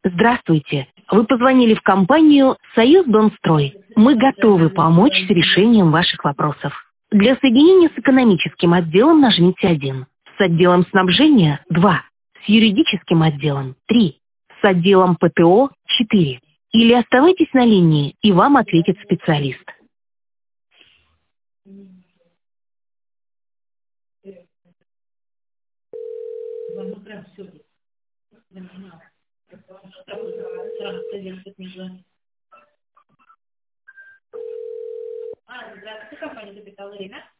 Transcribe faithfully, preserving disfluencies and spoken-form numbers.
Здравствуйте. Вы позвонили в компанию «Союздомстрой». Мы готовы помочь с решением ваших вопросов. Для соединения с экономическим отделом нажмите один. С отделом снабжения– два. С юридическим отделом– три. С отделом ПТО– четыре. Или оставайтесь на линии, и вам ответит специалист. А, здравствуйте, компания «Капитал Ирина».